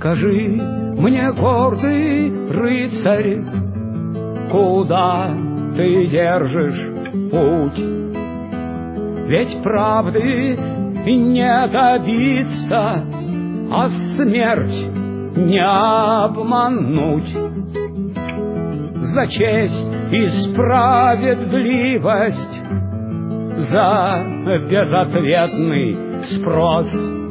Скажи мне, гордый рыцарь, куда ты держишь путь? Ведь правды не добиться, а смерть не обмануть. За честь и справедливость, за безответный спрос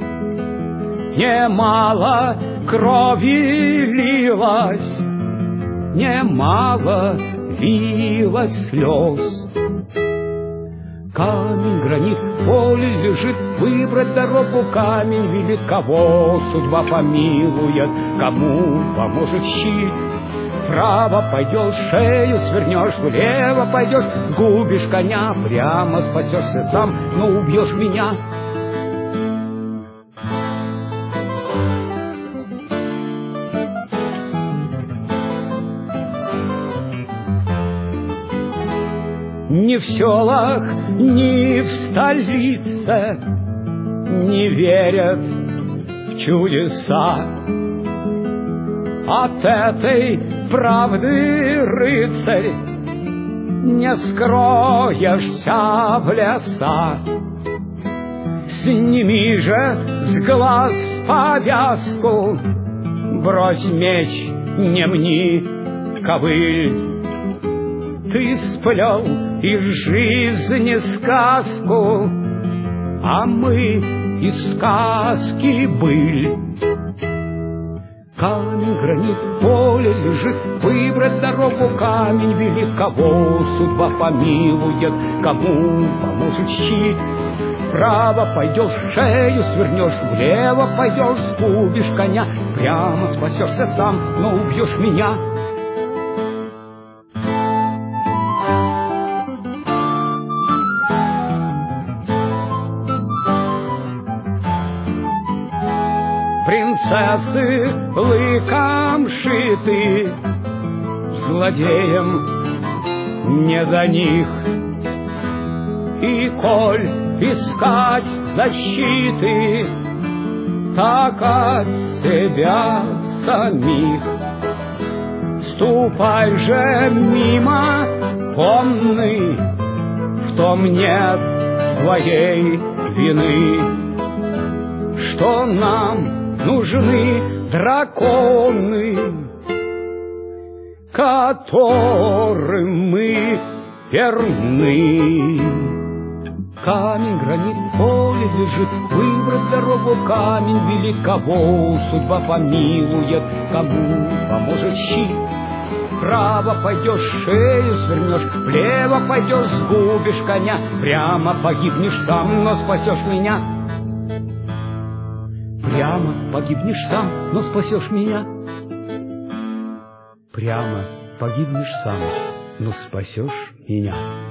немало крови лилось, немало лилось слез. Камень, гранит, поле лежит, выбрать дорогу камень велит. Кого судьба помилует, кому поможет щит. Вправо пойдешь, шею свернешь, влево пойдешь, сгубишь коня, прямо спасешься сам, но убьешь меня. Ни в селах, ни в столице не верят в чудеса. От этой правды, рыцарь, не скроешься в леса. Сними же с глаз повязку, брось меч, не мни ковыль. Ты сплел из жизни сказку, а мы из сказки быль. Камень, гранит, поле лежит, выбрать дорогу камень велит. Кого судьба помилует, кому поможет щит. Вправо пойдешь, шею свернешь, влево пойдешь, сгубишь коня, прямо спасешься сам, но убьешь меня. Принцессы лыком шиты, злодеям не до них. И коль искать защиты, так от себя самих. Ступай же мимо, конный, в том нет твоей вины, что нам нужны драконы, которым мы верны. Камень, гранит, поле лежит, выбрать дорогу камень велит. Кого судьба помилует, кому поможет щит. Вправо пойдешь, шею свернешь, влево пойдешь, сгубишь коня, прямо погибнешь сам, но спасешь меня. Прямо погибнешь сам, но спасешь меня. Прямо погибнешь сам, но спасешь меня.